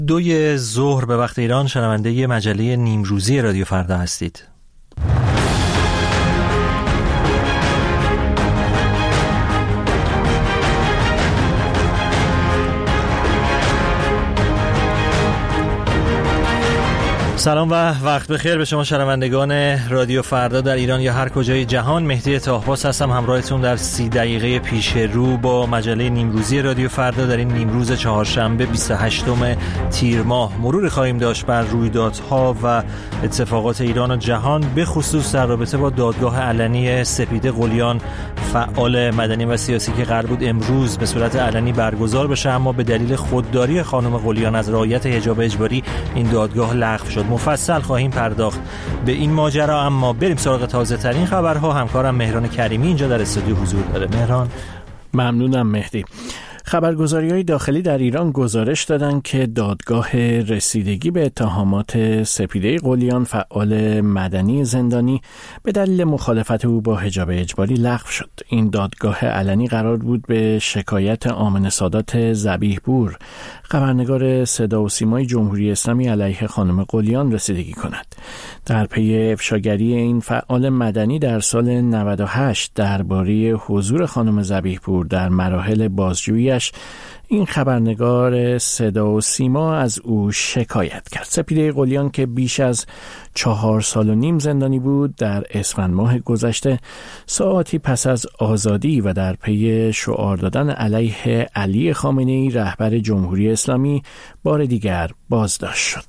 2 ظهر به وقت ایران شنونده مجله نیمروزی رادیو فردا هستید. سلام و وقت بخیر به شما شنوندگان رادیو فردا در ایران یا هر کجای جهان. مهدی طاهباس هستم همراهتون در 30 دقیقه پیش رو با مجله نیمروزی رادیو فردا. در این نیمروز چهارشنبه 28 تیر ماه مروری خواهیم داشت بر رویدادها و اتفاقات ایران و جهان، به خصوص در رابطه با دادگاه علنی سپیده قلیان، فعال مدنی و سیاسی که قرار بود امروز به صورت علنی برگزار بشه، اما به دلیل خودداری خانم قلیان از رعایت حجاب اجباری این دادگاه لغو شد. مفصل خواهیم پرداخت به این ماجرا، اما بریم سراغ تازه ترین خبرها. همکارم مهران کریمی اینجا در استودیو حضور داره. مهران. ممنونم مهدی. خبرگزاری‌های داخلی در ایران گزارش دادند که دادگاه رسیدگی به اتهامات سپیده قلیان، فعال مدنی زندانی، به دلیل مخالفت او با حجاب اجباری لغو شد. این دادگاه علنی قرار بود به شکایت آمنه سادات ذبیح‌پور، خبرنگار صدا و سیمای جمهوری اسلامی علیه خانم قلیان رسیدگی کند. در پی افشاگری این فعال مدنی در سال 98 درباره حضور خانم ذبیح‌پور در مراحل بازجوییش، این خبرنگار صدا و سیما از او شکایت کرد. سپیده قلیان که بیش از 4 سال و نیم زندانی بود، در اسفند ماه گذشته ساعاتی پس از آزادی و در پی شعار دادن علیه علی خامنه‌ای رهبر جمهوری اسلامی بار دیگر بازداشت شد.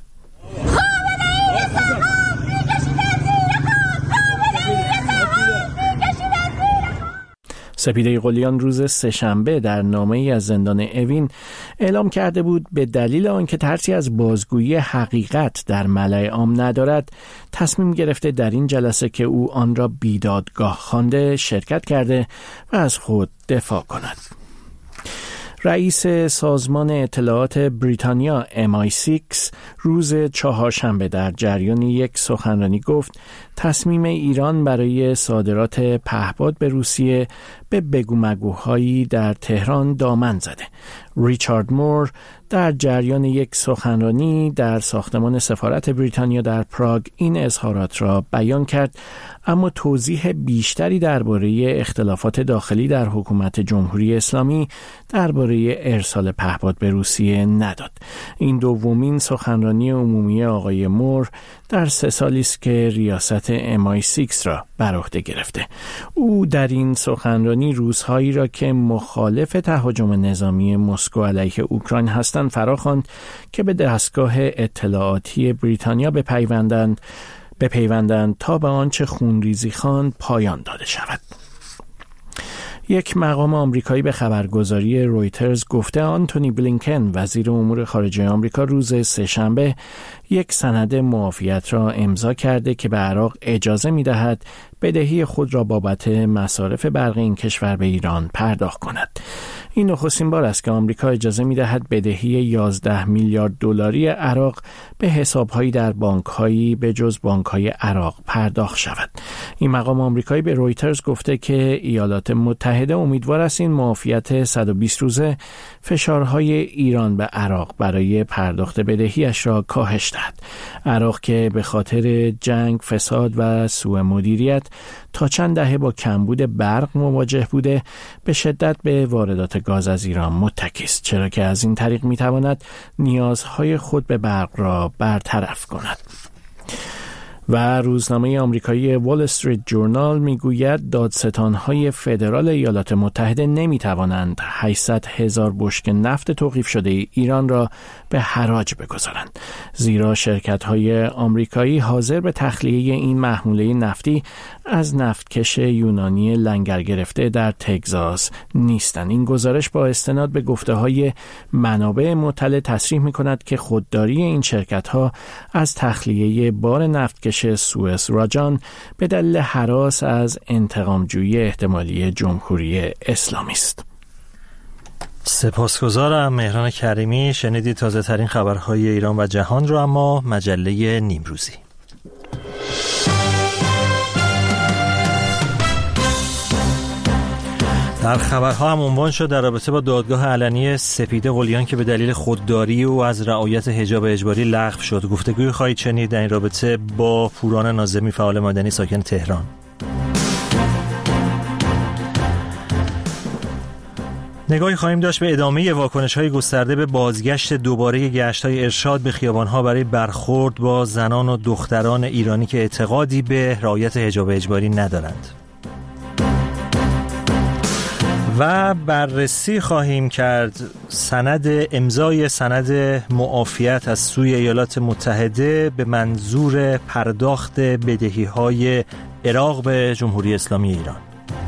سپیده قلیان روز سه‌شنبه در نامه‌ای از زندان اوین اعلام کرده بود به دلیل آنکه ترسی از بازگویی حقیقت در ملأ عام ندارد، تصمیم گرفته در این جلسه که او آن را بیدادگاه خوانده شرکت کرده و از خود دفاع کند. رئیس سازمان اطلاعات بریتانیا MI6 روز چهارشنبه در جریان یک سخنرانی گفت تصمیم ایران برای صادرات پهپاد به روسیه به بگو مگوهایی در تهران دامن زده. ریچارد مور در جریان یک سخنرانی در ساختمان سفارت بریتانیا در پراگ این اظهارات را بیان کرد، اما توضیح بیشتری درباره اختلافات داخلی در حکومت جمهوری اسلامی درباره ارسال پهپاد به روسیه نداد. این دومین سخنرانی عمومی آقای مور در 3 سالی است که ریاست MI6 را بر عهده گرفته. او در این سخنرانی روزهایی را که مخالف تهاجم نظامی مسکو علیه اوکراین هستند فراخواند که به دستگاه اطلاعاتی بریتانیا بپیوندند تا به آنچه خونریزی خواند پایان داده شود. یک مقام آمریکایی به خبرگزاری رویترز گفته آنتونی بلینکن وزیر امور خارجه آمریکا روز سه‌شنبه یک سند معافیت را امضا کرده که به عراق اجازه می‌دهد بدهی خود را بابت مصارف برق این کشور به ایران پرداخت کند. این نخستین بار است که آمریکا اجازه می‌دهد بدهی 11 میلیارد دلاری عراق به حساب‌هایی در بانک‌هایی به جز بانک‌های عراق پرداخت شود. این مقام آمریکایی به رویترز گفته که ایالات متحده امیدوار است این معافیت 120 روزه فشارهای ایران به عراق برای پرداخت بدهیش را کاهش دهد. عراق که به خاطر جنگ، فساد و سوء مدیریت تا چند دهه با کمبود برق مواجه بوده، به شدت به واردات گاز از ایران متکی است، چرا که از این طریق میتواند نیازهای خود به برق را برطرف کند. و روزنامه آمریکایی وال استریت جورنال میگوید دادستان‌های فدرال ایالات متحده نمیتوانند 800,000 بشکه نفت توقیف شده ایران را به حراج بگذارند، زیرا شرکت‌های آمریکایی حاضر به تخلیه این محموله نفتی از نفتکش یونانی لنگر گرفته در تگزاس نیستند. این گزارش با استناد به گفته‌های منابع مطلع تصریح می‌کند که خودداری این شرکت‌ها از تخلیه بار نفتکش سوئس راجان به دلیل هراس از انتقامجویی احتمالی جمهوری اسلامی است. سپاسگزارم مهران کریمی. شنیدید تازه ترین خبرهای ایران و جهان رو، اما مجله نیمروزی. در خبرها هم عنوان شد در رابطه با دادگاه علنی سپیده قلیان که به دلیل خودداری او از رعایت حجاب اجباری لغو شد. گفتگوی خواهید شنید در این رابطه با پوران ناظمی، فعال مدنی ساکن تهران. نگاهی خواهیم داشت به ادامه واکنش‌های گسترده به بازگشت دوباره گشت‌های ارشاد به خیابان‌ها برای برخورد با زنان و دختران ایرانی که اعتقادی به رعایت حجاب اجباری ندارند. و بررسی خواهیم کرد امضای سند معافیت از سوی ایالات متحده به منظور پرداخت بدهی‌های عراق به جمهوری اسلامی ایران.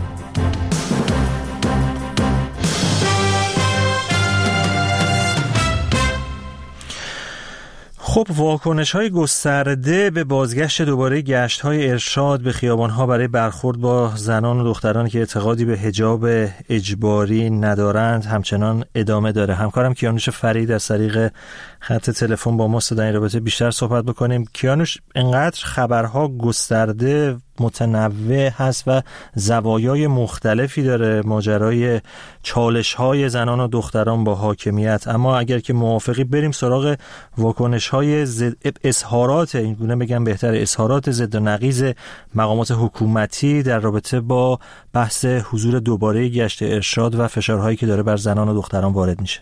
خب، واکنش‌های گسترده به بازگشت دوباره گشت‌های ارشاد به خیابان‌ها برای برخورد با زنان و دختران که اعتقادی به حجاب اجباری ندارند همچنان ادامه داره. همکارم کیانوش فرید از طریق خط تلفن با ماست در این رابطه بیشتر صحبت بکنیم. کیانوش، انقدر خبرها گسترده، متنوع هست و زوایای مختلفی داره ماجرای چالش‌های زنان و دختران با حاکمیت، اما اگر که موافقی بریم سراغ واکنش‌های اظهارات، این گونه بگم بهتر، اظهارات ضد و نقیض مقامات حکومتی در رابطه با بحث حضور دوباره گشت ارشاد و فشارهایی که داره بر زنان و دختران وارد میشه.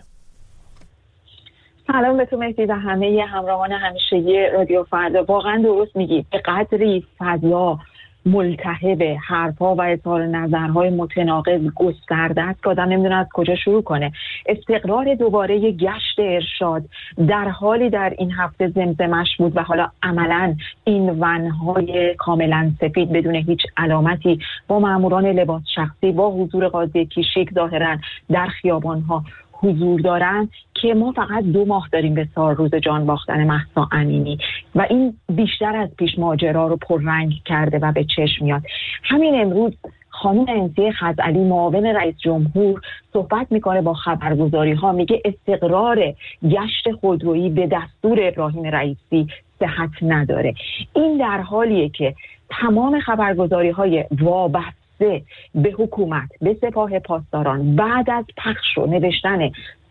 سلام به تو مهدی و همه همراهان همیشگی رادیو فردا. واقعا درست میگی، به قدری فضا ملتهب حرفا و اظهار نظرهای متناقض گسترده است که آدم نمیدونه از کجا شروع کنه. استقرار دوباره گشت ارشاد در حالی در این هفته زمزمش بود و حالا عملاً این ونهای کاملا سفید بدون هیچ علامتی با ماموران لباس شخصی با حضور قاضی کیشیک ظاهراً در خیابانها حضور دارن که ما فقط 2 ماه داریم به سال روز جان باختن مهسا امینی و این بیشتر از پیش ماجرا رو پررنگ کرده و به چشم میاد. همین امروز خانم انسیه خزعلی معاون رئیس جمهور صحبت میکنه با خبرگزاری ها، میگه استقرار گشت خودرویی به دستور ابراهیم رئیسی صحت نداره. این در حالیه که تمام خبرگزاری های وابسته به حکومت، به سپاه پاسداران بعد از پخش و نوشتن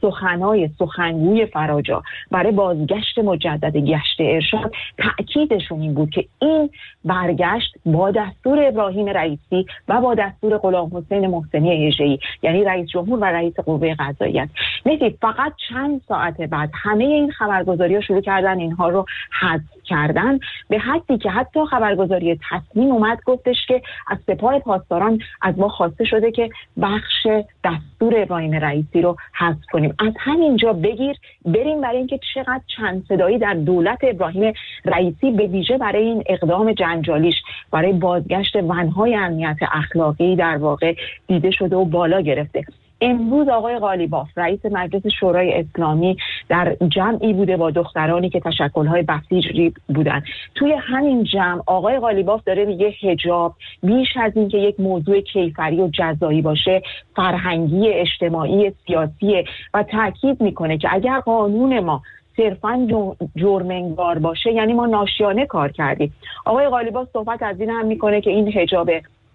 سخنگوی فراجا برای بازگشت مجدد گشت ارشاد تأکیدشون این بود که این برگشت با دستور ابراهیم رئیسی و با دستور غلام حسین محسنی هژه‌ای، یعنی رئیس جمهور و رئیس قوه قضاییه است. مثل فقط چند ساعت بعد همه این خبرگزاری‌ها شروع کردن اینها رو حذف کردن، به حدی که حتی خبرگزاری تصمیم اومد گفتش که از سپاه پاسداران از ما خواسته شده که بخش دستور ابراهیم رئیسی رو حذف کنیم. از همینجا بگیر بریم برای اینکه چقدر چند صدایی در دولت ابراهیم رئیسی به ویژه برای این اقدام جنجالیش برای بازگشت ونهای امنیت اخلاقی در واقع دیده شده و بالا گرفته. امروز آقای قالیباف رئیس مجلس شورای اسلامی در جمعی بوده با دخترانی که تشکل‌های بسیجی بودن. توی همین جمع آقای قالیباف داره میگه حجاب بیش از این که یک موضوع کیفری و جزایی باشه، فرهنگی، اجتماعی، سیاسی و تاکید میکنه که اگر قانون ما صرفاً جرم‌انگار باشه یعنی ما ناشیانه کار کردیم. آقای قالیباف صحبت از این هم میکنه که این حجاب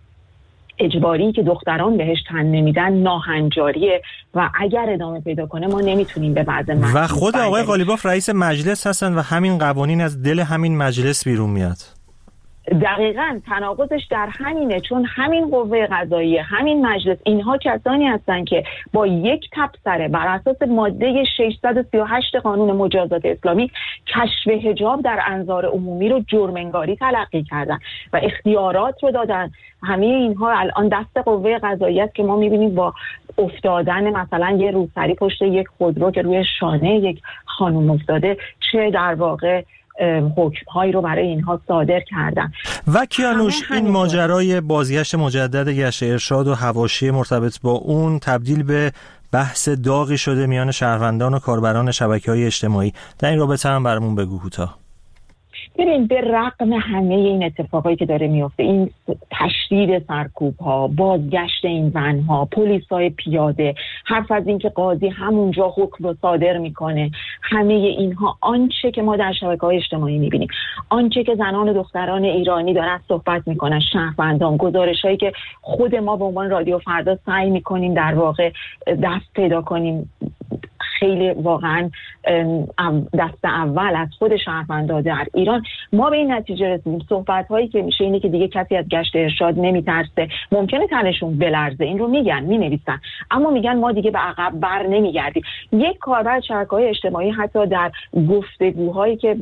اجباری که دختران بهش تن نمیدن ناهنجاریه و اگر ادامه پیدا کنه ما نمیتونیم به بعض و خود آقای قالیباف رئیس مجلس هستن و همین قوانین از دل همین مجلس بیرون میاد. دقیقاً تناقضش در همینه، چون همین قوه قضاییه، همین مجلس، اینها کسانی هستن که با یک تبصره بر اساس ماده 638 قانون مجازات اسلامی کشف حجاب در انظار عمومی رو جرم‌انگاری تلقی کردن و اختیارات رو دادن. همه اینها الان دست قوه قضاییه است که ما می‌بینیم با افتادن مثلا یه روسری پشت یک خودرو که روی شانه یک خانم افتاده چه در واقع حکم‌هایی رو برای اینها صادر کردن. و کیانوش، این ماجرای بازگشت مجدد گشت ارشاد و حواشی مرتبط با اون تبدیل به بحث داغی شده میان شهروندان و کاربران شبکه‌های اجتماعی. در این رابطه هم برامون بگو کوتاه. ببین به رغم همه این اتفاقایی که داره میفته، این تشدید سرکوب‌ها، بازگشت این زن‌ها، پلیس‌های پیاده، حرف از این که قاضی همونجا حکم رو صادر میکنه، همه اینها آنچه که ما در شبکه‌های اجتماعی میبینیم، آنچه که زنان و دختران ایرانی دارن صحبت میکنن، شهروندان، گزارش‌هایی که خود ما به عنوان رادیو فردا سعی میکنیم در واقع دست پیدا کنیم، خیلی واقعا دست اول از خود شهروندان در ایران، ما به این نتیجه رسیدیم صحبت هایی که میشه اینه که دیگه کسی از گشت ارشاد نمیترسه. ممکنه تنشون بلرزه، این رو میگن، مینویسن، اما میگن ما دیگه به عقب بر نمیگردیم. یک کاربر شبکه‌های اجتماعی حتی در گفتگوهایی که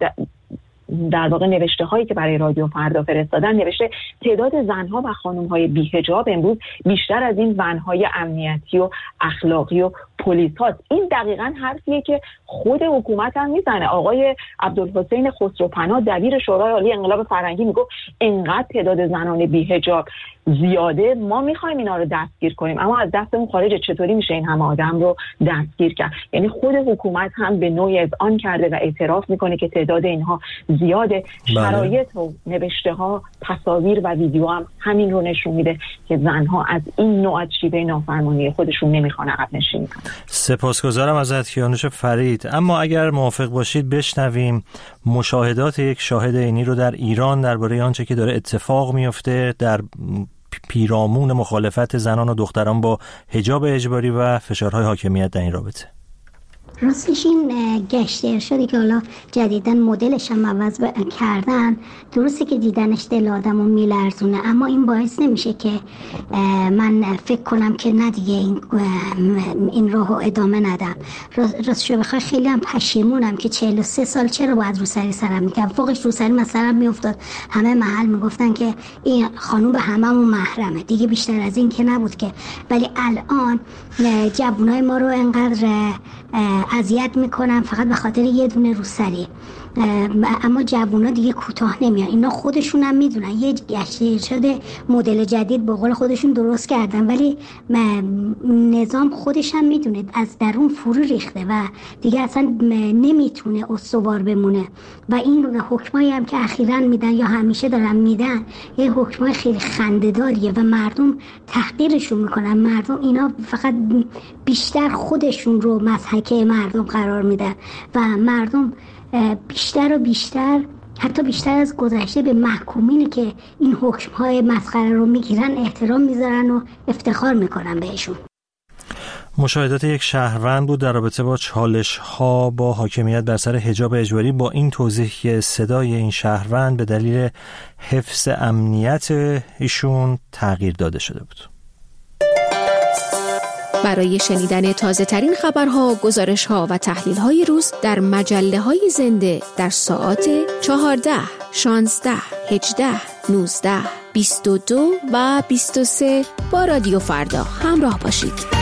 در واقع نوشته هایی که برای رادیو فردا فرستادن نوشته تعداد زنها و خانم های بی‌حجاب امروز بیشتر از این زنهای امنیتی و اخلاقی و پلیس هاست. این دقیقاً حرفیه که خود حکومت هم میزنه. آقای عبدالحسین خسروپناه دبیر شورای عالی انقلاب فرهنگی میگفت انقدر تعداد زنان بی‌حجاب زیاده، ما میخوایم اینا رو دستگیر کنیم، اما از دستمون خارجه. چطوری میشه این همه آدم رو دستگیر کرد؟ یعنی خود حکومت هم به نوعی اذعان کرده و اعتراف میکنه که تعداد اینها زیاده. شرایط و نوشته ها، تصاویر و ویدیو هم همین رو نشون میده که زنها از این نوع از شیوه نافرمانی خودشون نمیخوان عقب نشینی کنن. سپاسگزارم ازت کیانوش فرید. اما اگر موافق باشید بشنویم مشاهدات یک شاهد عینی رو در ایران درباره آنچه که داره اتفاق میفته در پیرامون مخالفت زنان و دختران با حجاب اجباری و فشارهای حاکمیت در این رابطه. راستش این گشت ارشادی که حالا جدیداً مدلش هم عوض کردن، درسته که دیدنش دل آدمو میلرزونه، اما این باعث نمیشه که من فکر کنم که نه دیگه این راهو ادامه ندم. راستش بخوای خیلی هم پشیمونم که 43 سال چرا باید روسری سرم میگم. فوقش روسری مثلا میافتاد همه محل میگفتن که این خانوم به هممون محرمه، دیگه بیشتر از این که نبود که. ولی الان جوانای ما رو انقدر اذیت میکنن فقط به خاطر یه دونه روسری، اما جوونا دیگه کوتاه نمیان. اینا خودشون هم میدونن یه گشت ارشاد مدل جدید به قول خودشون درست کردن، ولی نظام خودش هم میدونه از درون فرو ریخته و دیگه اصلا نمیتونه استوار بمونه. و این حکمایی هم که اخیراً میدن یا همیشه دارن میدن یه حکمای خیلی خنده‌داریه و مردم تحقیرشون میکنن. مردم اینا فقط بیشتر خودشون رو مضحکه مردم قرار میدن و مردم بیشتر و بیشتر، حتی بیشتر از گذشته، به محکومینی که این حکم‌های مسخره رو میگیرن احترام میذارن و افتخار میکنن بهشون. مشاهدات یک شهروند بود در رابطه با چالش‌ها با حاکمیت بر سر حجاب اجباری، با این توضیح که صدای این شهروند به دلیل حفظ امنیت ایشون تغییر داده شده بود. برای شنیدن تازه ترین خبرها، گزارش‌ها و تحلیل‌های روز در مجله‌های زنده در ساعات 14، 16، 18، 19، 22 و 23 با رادیو فردا همراه باشید.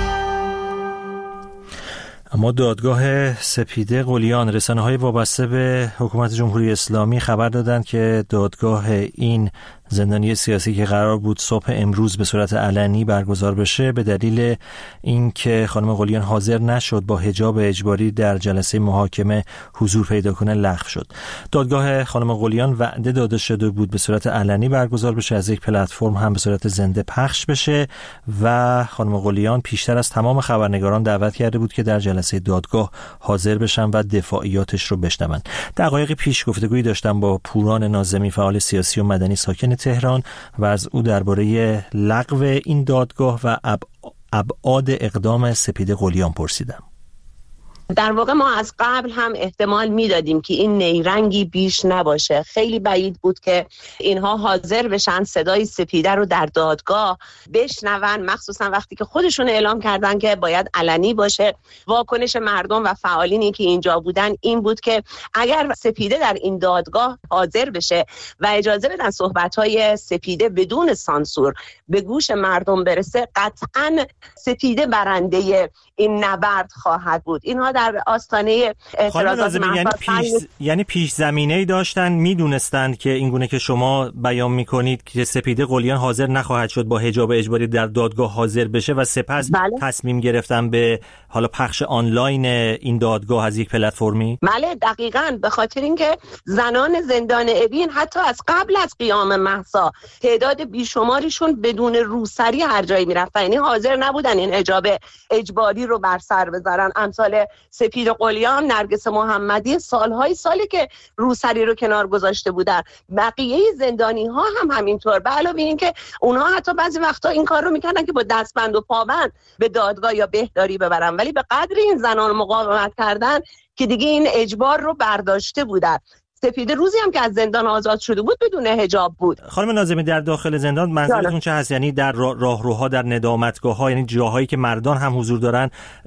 اما دادگاه سپیده قلیان، رسانه‌های وابسته به حکومت جمهوری اسلامی خبر دادند که دادگاه این زندانی سیاسی که قرار بود صبح امروز به صورت علنی برگزار بشه، به دلیل اینکه خانم قلیان حاضر نشد با حجاب اجباری در جلسه محاکمه حضور پیدا کنه لغو شد. دادگاه خانم قلیان وعده داده شده بود به صورت علنی برگزار بشه، از یک پلتفرم هم به صورت زنده پخش بشه و خانم قلیان پیشتر از تمام خبرنگاران دعوت کرده بود که در جلسه دادگاه حاضر بشن و دفاعیاتش رو بشنون. دقایقی پیش گفتگویی داشتم با پوران ناظمی، فعال سیاسی و مدنی ساکن تهران، و از او درباره لغو این دادگاه و ابعاد اقدام سپیده قلیان پرسیدم. در واقع ما از قبل هم احتمال میدادیم که این نیرنگی بیش نباشه. خیلی بعید بود که اینها حاضر بشن صدای سپیده رو در دادگاه بشنون، مخصوصا وقتی که خودشون اعلام کردن که باید علنی باشه. واکنش مردم و فعالینی که اینجا بودن این بود که اگر سپیده در این دادگاه حاضر بشه و اجازه بدن صحبت‌های سپیده بدون سانسور به گوش مردم برسه، قطعاً سپیده برنده این نبرد خواهد بود. اینها در آستانه اعتراضات یعنی پیش زمینه‌ای داشتن، میدونستند که اینگونه که شما بیان میکنید که سپیده قلیان حاضر نخواهد شد با حجاب اجباری در دادگاه حاضر بشه و سپس تصمیم گرفتن به حالا پخش آنلاین این دادگاه از یک پلتفرمی؟ بله دقیقاً، به خاطر اینکه زنان زندان اوین حتی از قبل از قیام مهسا تعداد بیشماریشون بدون روسری هر جایی میرفتن، یعنی حاضر نبودن این حجاب اجباری رو بر سر بذارن. امثال سپیده قلیان، نرگس محمدی سالی که روسری رو کنار گذاشته بودن. بقیه زندانی ها هم همینطور. به علاوه این که اونها حتی بعضی وقتا این کار رو میکردن که با دستبند و پابند به دادگاه یا بهداری ببرن، ولی به قدر این زنان مقاومت کردن که دیگه این اجبار رو برداشته بودن. سپیده روزی هم که از زندان آزاد شده بود بدون حجاب بود. خانم ناظمی، در داخل زندان منظورتون چه هست؟ یعنی در راهروها، در ندامتگاه‌ها، یعنی جاهایی که مردان هم حضور دارن،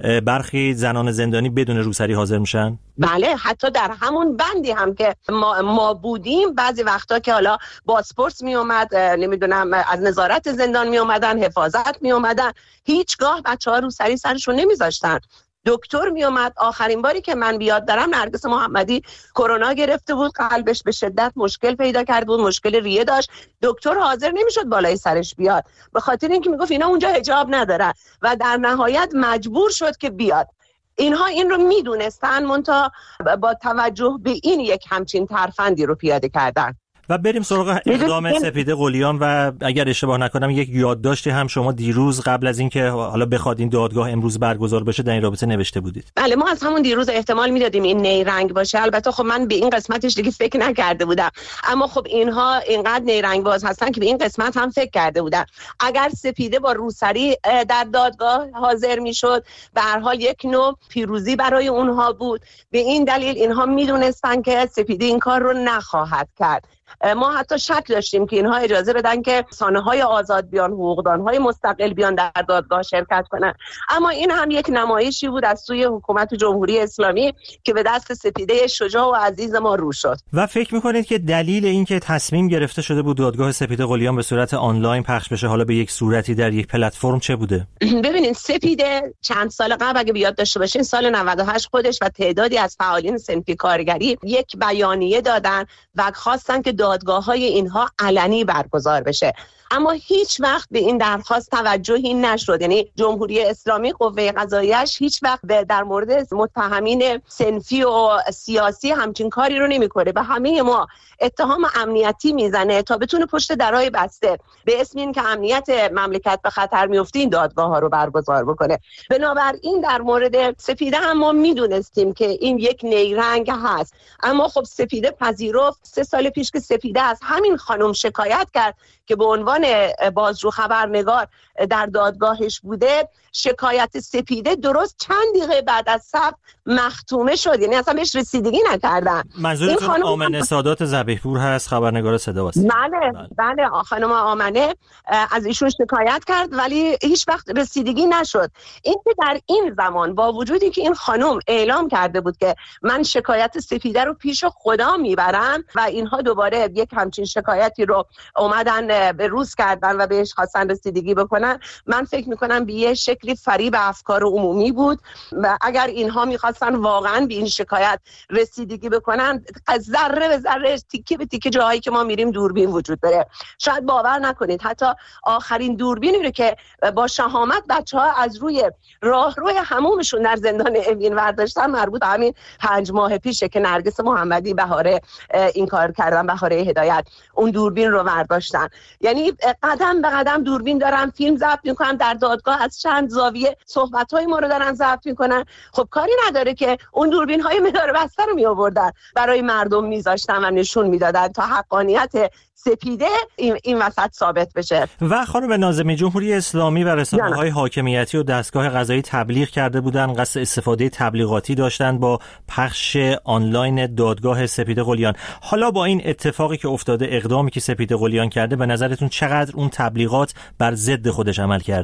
برخی زنان زندانی بدون روسری حاضر میشن؟ بله، حتی در همون بندی هم که ما بودیم بعضی وقتا که حالا پاسپورت می اومد، نمیدونم از نظارت زندان می اومدن، حفاظت می اومدن، هیچگاه بچه‌ها روسری سرشون نمیذاشتن. دکتر می اومد. آخرین باری که من بیاد دارم نرگس محمدی کرونا گرفته بود، قلبش به شدت مشکل پیدا کرده بود، مشکل ریه داشت. دکتر حاضر نمیشد بالای سرش بیاد به خاطر اینکه میگفت اینا اونجا حجاب ندارن و در نهایت مجبور شد که بیاد. اینها این رو میدونستن، منتها با توجه به این یک همچین ترفندی رو پیاده کردن. و بریم سراغ اقدام سپیده قلیان و اگر اشتباه نکنم یک یادداشتی هم شما دیروز قبل از اینکه حالا بخواد این دادگاه امروز برگزار بشه در این رابطه نوشته بودید. بله، ما از همون دیروز احتمال میدادیم این نیرنگ باشه. البته خب من به این قسمتش دیگه فکر نکرده بودم، اما خب اینها اینقدر نیرنگ باز هستن که به این قسمت هم فکر کرده بودن. اگر سپیده با روسری در دادگاه حاضر میشد به هر حال یک نوع پیروزی برای اونها بود. به این دلیل اینها میدونستن که سپیده این کار رو نخواهد کرد. ما حتی شک داشتیم که اینها اجازه بدن که رسانه‌های آزاد بیان، حقوقدان‌های مستقل بیان در دادگاه شرکت کنن، اما این هم یک نمایشی بود از سوی حکومت جمهوری اسلامی که به دست سپیده شجاع و عزیز ما رو شد. و فکر می‌کنید که دلیل این که تصمیم گرفته شده بود دادگاه سپیده قلیان به صورت آنلاین پخش بشه، حالا به یک صورتی در یک پلتفرم، چه بوده؟ ببینید، سپیده چند سال قبل اگه بیاد داشته باشین، سال 98 خودش و تعدادی از فعالین صنفی کارگری یک بیانیه دادن و خواستن که دادگاه‌های اینها علنی برگزار بشه، اما هیچ وقت به این درخواست توجهی نشد. یعنی جمهوری اسلامی، قوه قضاییش هیچ وقت در مورد متهمین صنفی و سیاسی همچین کاری رو نمی‌کنه. به همه ما اتهام امنیتی میزنه تا بتونه پشت درای بسته به اسم این که امنیت مملکت به خطر میفته این دادگاه‌ها رو برگزار بکنه. بنابراین در مورد سپیده هم ما میدونستیم که این یک نیرنگ هست، اما خب سپیده پذیرفت. 3 سال پیش که سپیده از همین خانم شکایت کرد که به عنوان بازجو خبرنگار در دادگاهش بوده، شکایت سپیده درست چند دقیقه بعد از ثبت مختومه شد، یعنی اصلا بهش رسیدگی نکردن. منظورتون آمنه سادات ذبیحپور هست، خبرنگار صدا و سیما؟ بله، خانم آمنه از ایشون شکایت کرد ولی هیچ وقت رسیدگی نشد. این که در این زمان با وجودی که این خانم اعلام کرده بود که من شکایت سپیده رو پیش خدا میبرم و اینها دوباره یک همچین شکایتی رو اومدن به روز کردن و بهش خواستن رسیدگی بکنن، من فکر میکنم به یه شکلی فریب افکار عمومی بود و اگر اینها میخواستن واقعا به این شکایت رسیدگی بکنن، ذره به ذره، تیکه به تیکه جاهایی که ما میریم دوربین وجود داره. شاید باور نکنید حتی آخرین دوربینی رو که با شهامت بچه‌ها از روی راهروی حمومشون در زندان اوین برداشتن مربوط به همین 5 ماه پیشه که نرگس محمدی بهاره این کار کردن، بهاره هدایت اون دوربین رو برداشتن. یعنی قدم به قدم دوربین دارن فیلم ضبط میکنن در دادگاه، از چند زاویه صحبت‌های ما رو دارن ضبط میکنن. خب کاری نداره که اون دوربین‌های مدار بسته رو میآوردن برای مردم میذاشتن و نشون میدادن تا حقانیت سپیده این وسط ثابت بشه. و خانم ناظمی، جمهوری اسلامی و رسانه‌های حاکمیتی و دستگاه قضایی تبلیغ کرده بودن، قصد استفاده تبلیغاتی داشتن با پخش آنلاین دادگاه سپیده قلیان. حالا با این اتفاقی که افتاده، اقدامی که سپیده قلیان کرده، به نظرتون چقدر اون تبلیغات بر ضد خودش عمل کرده؟ ببینید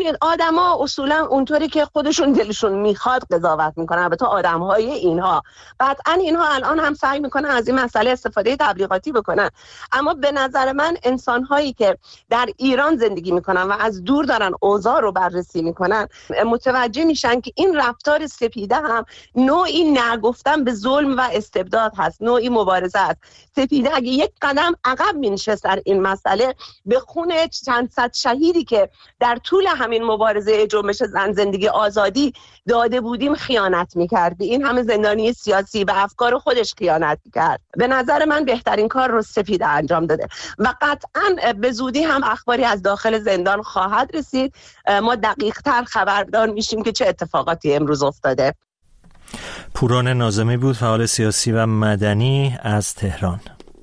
ببینید آدما اصولا اونطوری که خودشون دلشون میخواد قضاوت میکنن. البته آدمهای اینها قطعا اینها الان هم سعی میکنن از این مسئله استفاده تبلیغاتی بکنن، اما به نظر من انسانهایی که در ایران زندگی میکنن و از دور دارن اوضاع رو بررسی میکنن متوجه میشن که این رفتار سپیده هم نوعی نگفتن به ظلم و استبداد هست، نوعی مبارزه است. سپیده اگه یک قدم عقب مینشست در این مسئله، به خون چند صد شهیدی که در طول همین مبارزه جنبش زن زندگی آزادی داده بودیم خیانت میکرد. این همه زندانی سیاسی و افکار خودش خیانت میکرد. به نظر من بهترین کار رو سپیده انجام داده و قطعاً به زودی هم اخباری از داخل زندان خواهد رسید. ما دقیق تر خبردار میشیم که چه اتفاقاتی امروز افتاده. پوران ناظمی بود، فعال سیاسی و مدنی از تهران.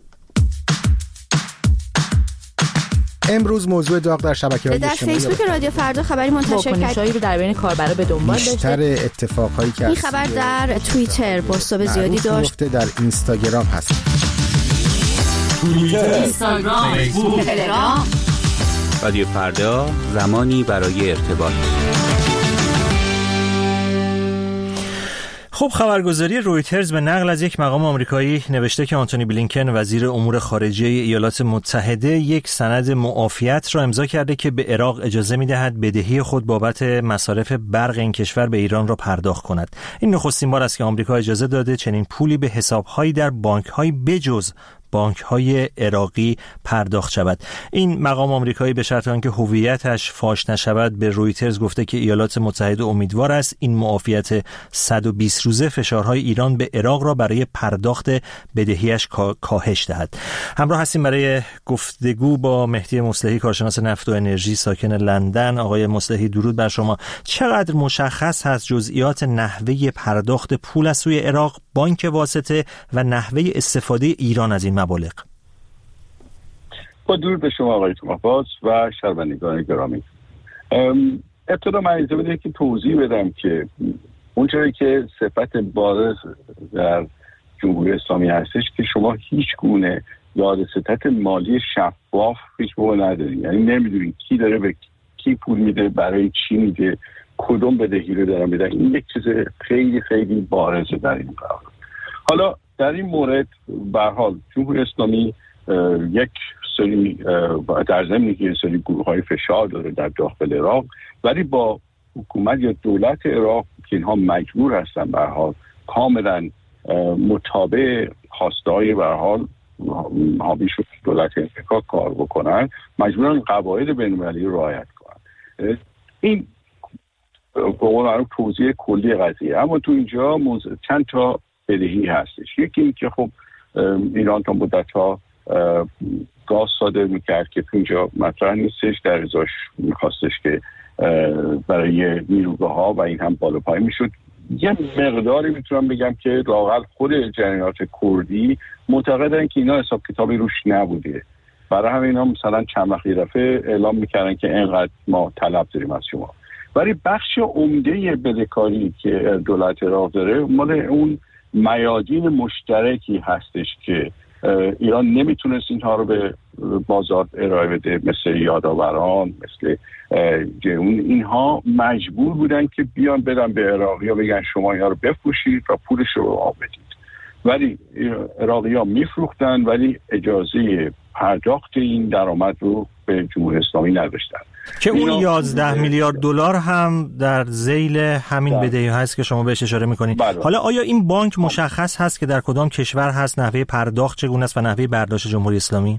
امروز موضوع داغ در شبکه‌های اجتماعی در فیسبوک رادیو فردا خبری منتشر کرد رو در بین کاربرا به دنبال داشته. بیشتر اتفاقایی که این خبر در توییتر بازتاب زیادی داشت. در اینستاگرام هست. توییتر، اینستاگرام، فیسبوک، تلگرام. رادیو فردا، زمانی برای ارتباط. خب، خبرگزاری رویترز به نقل از یک مقام آمریکایی نوشته که آنتونی بلینکن وزیر امور خارجه ایالات متحده یک سند معافیت را امضا کرده که به عراق اجازه می‌دهد بدهی خود بابت مصارف برق این کشور به ایران را پرداخت کند. این نخستین بار است که آمریکا اجازه داده چنین پولی به حساب‌هایی در بانک‌های بجز بانک‌های عراقی پرداخت شود. این مقام آمریکایی به شرط آنکه هویتش فاش نشود به رویترز گفته که ایالات متحده امیدوار است این معافیت 120 روزه فشارهای ایران به عراق را برای پرداخت بدهیش کاهش دهد. همراه هستیم برای گفتگو با مهدی مصلحی، کارشناس نفت و انرژی ساکن لندن. آقای مصلحی، درود بر شما. چقدر مشخص هست جزئیات نحوه پرداخت پول از سوی عراق، بانک واسطه و نحوه استفاده ایران از این مبالغ؟ با درود به شما آقای توماس و شنوندگان گرامی. ابتدا من اجازه بدید که توضیح بدم که اونجایی که صفت بارز در جمهوری اسلامی هستش که شما هیچ گونه یاد ستت مالی شفاف هیچ موقع ندارید، یعنی نمیدونید کی داره به کی پول میده، برای چی میده، کدوم بدهی رو دارن میدن. این یک چیز خیلی خیلی بارزه در این قرار. حالا در این مورد به هر حال جمهوری اسلامی یک سری در ضمن که سری گروه‌های فشار داره در داخل عراق، ولی با حکومت یا دولت عراق که اینها مجبور هستن به هر حال کاملا مطابق خواسته‌های به هر حال حامیش دولت امریکا کار بکنن، مجبورن قواعد بین‌المللی رو رعایت کنن. این به قول توضیح کلی قضیه. اما تو اینجا چند تا بدهی هستش. یکی این که خب ایران تا مدت‌ها گاز صادر میکرد که اینجا مطرح نیستش، در ازاش میخواستش که برای نیروگاه‌ها و این هم بالا پای میشد. یه مقداری میتونم بگم که لااقل خود جریانات کردی معتقدن که اینا حساب کتابی روش نبوده، برای همین اینا مثلا چند وقت یه دفعه اعلام میکردن که اینقدر ما طلب داریم از شما. ولی بخش عمده بدهکاری که دولت عراق داره مال اون میادین مشترکی هستش که ایران نمیتونست اینها رو به بازار ارائه بده، مثل یادآوران، مثل اینها مجبور بودن که بیان بدن به عراقی‌ها بگن شما اینها رو بفروشید و پولش رو به ما بدید. ولی عراقی‌ها میفروختن ولی اجازه پرداخت این درآمد رو به جمهوری اسلامی نداشتن که اون 11 میلیارد دلار هم در ذیل همین بدهی هست که شما بهش اشاره میکنید. حالا آیا این بانک مشخص هست که در کدام کشور هست، نحوه پرداخت چگونه است و نحوه برداشت جمهوری اسلامی؟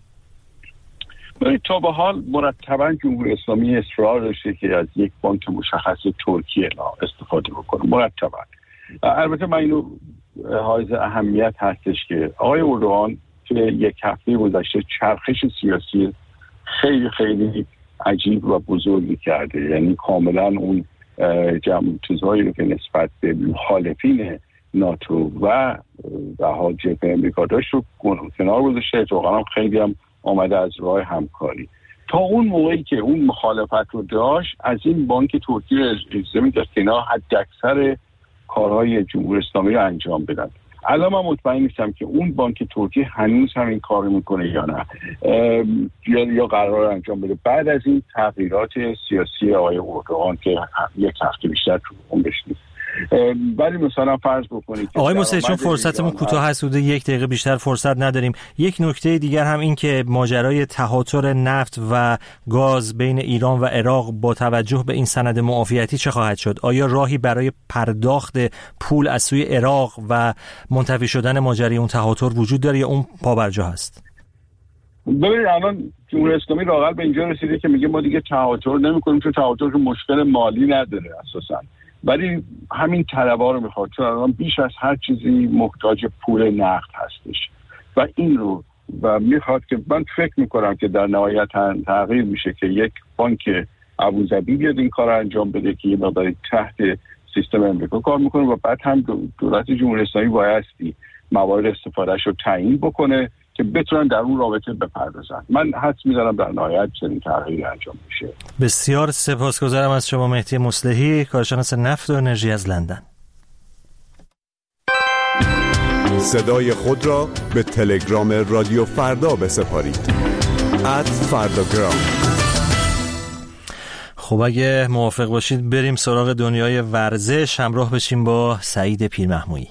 تا به حال مرتبا جمهوری اسلامی اصرار داشته که از یک بانک مشخص ترکیه استفاده بکنه، مرتبا. البته من اینو حائز اهمیت هستش که آقای اردوغان که یک هفته گذشته چرخش سیاسی خیلی خیلی عجیب و بزرگی کرده، یعنی کاملا اون چیزهایی رو که نسبت به مخالفین ناتو و به حال جبهه امریکا داشت رو کنار گذاشته، اتفاقا خیلی هم آمده از راه همکاری. تا اون موقعی که اون مخالفت رو داشت از این بانک ترکیه اجازه می‌داد که اینا حداکثر کارهای جمهوری اسلامی رو انجام بدن. الان من مطمئن نیستم که اون بانک ترکیه هنوز همین کارو میکنه یا نه، یا قرار انجام بده بعد از این تغییرات سیاسی آقای اردوغان که یک هفته بیشتر تو اون بشنید. ولی مثلا فرض بکنید آقای موسوی، چون فرصتمون کوتاه هست، حدود 1 دقیقه بیشتر فرصت نداریم، یک نکته دیگر هم این که ماجرای تهاتر نفت و گاز بین ایران و عراق با توجه به این سند معافیتی چه خواهد شد؟ آیا راهی برای پرداخت پول از سوی عراق و منتفی شدن ماجرای اون تهاتر وجود داره یا اون پابرجا هست؟ ببینید الان جمهوری اسلامی راغل به اینجا رسیده که میگه ما دیگه تهاتر نمی‌کنیم چون تهاتر مشکل مالی نداره اساساً، ولی همین طلب‌ها رو میخواد، چون الان بیش از هر چیزی محتاج پول نقد هستش و این رو و میخواد که من فکر میکنم که در نهایت تغییر میشه که یک بانک ابوظبی بیاد این کار رو انجام بده که یه مقداری تحت سیستم امریکا کار میکنه و بعد هم دولت جمهوری اسلامی بایستی موارد استفادهش رو تعیین بکنه که بتونن در اون رابطه بپردازن. من حدس می‌ذارم در نهایت چنین تغییری انجام میشه. بسیار سپاسگزارم از شما مهدی مصلحی، کارشناس نفت و انرژی از لندن. صدای خود را به تلگرام رادیو فردا بسپارید. @فرداگرام. خب اگه موافق باشید بریم سراغ دنیای ورزش، همراه بشیم با سعید پیرمحمودی.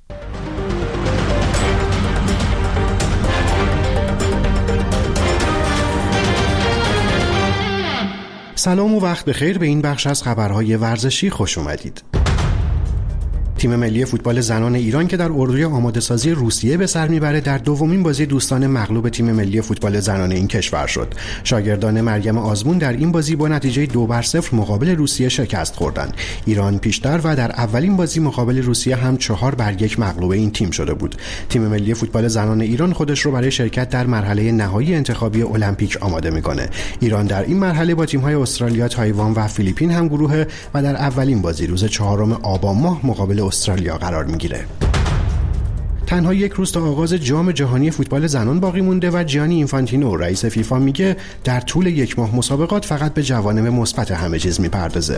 سلام و وقت بخیر، به این بخش از خبرهای ورزشی خوش اومدید. تیم ملی فوتبال زنان ایران که در اردوی آماده‌سازی روسیه به سر میبره در دومین بازی دوستانه مغلوب تیم ملی فوتبال زنان این کشور شد. شاگردان مریم آزمون در این بازی با نتیجه 2-0 مقابل روسیه شکست خوردند. ایران پیشتر و در اولین بازی مقابل روسیه هم 4-1 مغلوب این تیم شده بود. تیم ملی فوتبال زنان ایران خودش رو برای شرکت در مرحله نهایی انتخابی المپیک آماده میکنه. ایران در این مرحله با تیم‌های استرالیا، تایوان و فیلیپین هم گروهه و در اولین بازی روز 4 آبان ماه مقابل استرالیا قرار میگیره. تنها یک روز تا آغاز جام جهانی فوتبال زنان باقی مونده و جیانی اینفانتینو رئیس فیفا میگه در طول یک ماه مسابقات فقط به جوانب مثبت همه چیز میپردازه.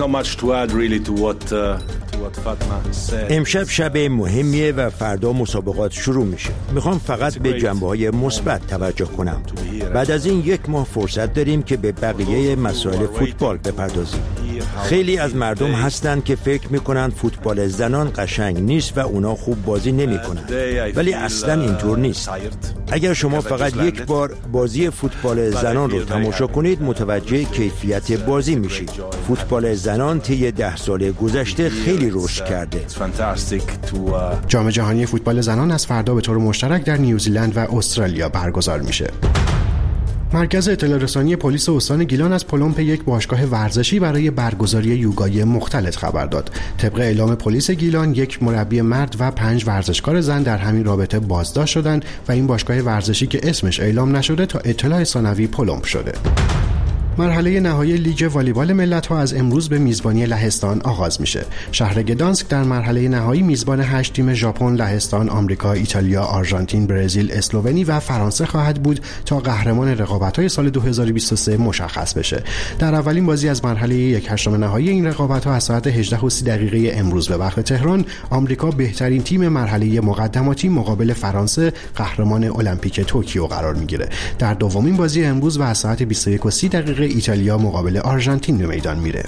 امشب شب مهمیه و فردا مسابقات شروع میشه. میخوام فقط به جنبه‌های مثبت توجه کنم. بعد از این یک ماه فرصت داریم که به بقیه مسائل فوتبال بپردازیم. خیلی از مردم هستن که فکر میکنن فوتبال زنان قشنگ نیست و اونا خوب بازی نمیکنن، ولی اصلا اینطور نیست. اگر شما فقط یک بار بازی فوتبال زنان رو تماشا کنید متوجه کیفیت بازی میشید. فوتبال زنان طی 10 سال گذشته خیلی رشد کرده. جام جهانی فوتبال زنان از فردا به طور مشترک در نیوزیلند و استرالیا برگزار میشه. مرکز اطلاع رسانی پلیس استان گیلان از پلمپ یک باشگاه ورزشی برای برگزاری یوگای مختلط خبر داد. طبق اعلام پلیس گیلان، یک مربی مرد و 5 ورزشکار زن در همین رابطه بازداشت شدند و این باشگاه ورزشی که اسمش اعلام نشده تا اطلاع ثانوی پلمپ شده. مرحله نهایی لیگ والیبال ملت‌ها از امروز به میزبانی لهستان آغاز میشه. شهر گدانسک در مرحله نهایی میزبان 8 تیم ژاپن، لهستان، آمریکا، ایتالیا، آرژانتین، برزیل، اسلوونی و فرانسه خواهد بود تا قهرمان رقابت‌های سال 2023 مشخص بشه. در اولین بازی از مرحله 1/8 نهایی این رقابت‌ها از ساعت 18:30 امروز به وقت تهران، آمریکا بهترین تیم مرحله مقدماتی مقابل فرانسه قهرمان المپیک توکیو قرار میگیره. در دومین بازی امروز و از ساعت 21:30 ایتالیا مقابل آرژانتین به میدان میره.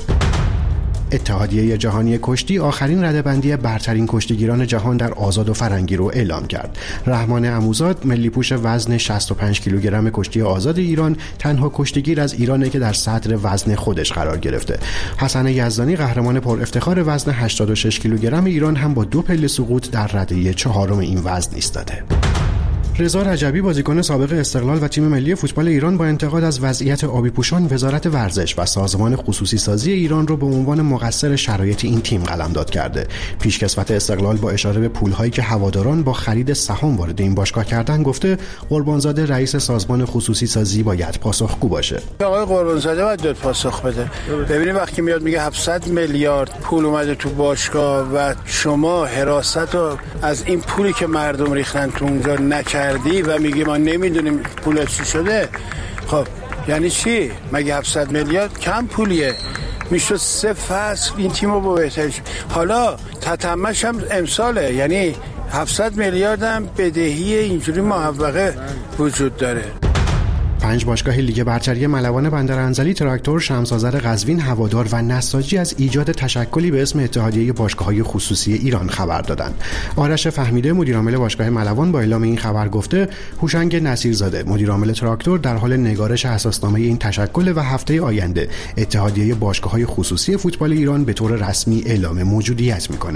اتحادیه جهانی کشتی آخرین رده‌بندی برترین کشتیگیران جهان در آزاد و فرنگی رو اعلام کرد. رحمان عموزاد، ملی‌پوش وزن 65 کیلوگرم کشتی آزاد ایران، تنها کشتیگیر از ایرانه که در صدر وزن خودش قرار گرفته. حسن یزدانی، قهرمان پر افتخار وزن 86 کیلوگرم ایران، هم با 2 پله سقوط در رده 4 این وزن ایستاده. رضا رجبی، بازیکن سابق استقلال و تیم ملی فوتبال ایران، با انتقاد از وضعیت آبی پوشان، وزارت ورزش و سازمان خصوصی سازی ایران رو به عنوان مقصر شرایط این تیم قلمداد کرده. پیشکسوت استقلال با اشاره به پول‌هایی که هواداران با خرید سهام وارد این باشگاه کردن گفته قربانزاده رئیس سازمان خصوصی سازی باید پاسخگو باشه. آقای قربانزاده باید پاسخ بده. ببینید وقتی میاد میگه 700 میلیارد پول اومده تو باشگاه و شما حراست رو از این پولی که مردم ریختن تو اونجا نکردی و میگی ما نمیدونیم پول چی شده، خب یعنی چی؟ مگه 700 میلیارد کم پولیه؟ میشد 3 فصل این تیمو با بهترش. حالا تتمش هم امساله، یعنی 700 میلیارد هم بدهی اینجوری معوقه وجود داره. 5 باشگاه لیگ برتری ملوان بندرانزلی، تراکتور، شمس‌آذر قزوین، هوادار و نساجی از ایجاد تشکلی به اسم اتحادیه باشگاه‌های خصوصی ایران خبر دادند. آرش فهمیده مدیرعامل باشگاه ملوان با اعلام این خبر گفته هوشنگ نصیرزاده مدیرعامل تراکتور در حال نگارش اساسنامه این تشکل و هفته آینده اتحادیه باشگاه‌های خصوصی فوتبال ایران به طور رسمی اعلام موجودیت می‌کنه.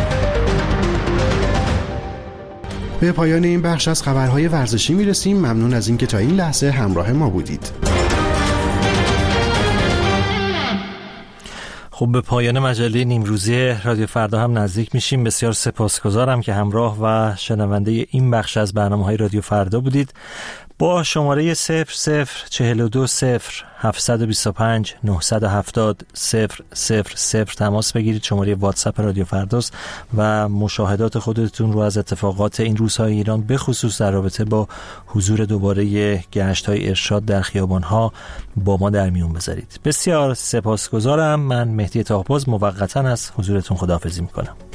به پایان این بخش از خبرهای ورزشی میرسیم. ممنون از اینکه تا این لحظه همراه ما بودید. خب به پایان مجله نیمروزی رادیو فردا هم نزدیک میشیم. بسیار سپاسگزارم که همراه و شنونده این بخش از برنامه‌های رادیو فردا بودید. با شماره 00725970 تماس بگیرید. شماره واتساپ رادیو فرداست و مشاهدات خودتون رو از اتفاقات این روزهای ایران به خصوص در رابطه با حضور دوباره گشت‌های ارشاد در خیابان‌ها با ما در میون بذارید. بسیار سپاسگزارم. من مهدی طاهباز موقتا از حضورتون خداحافظی می‌کنم.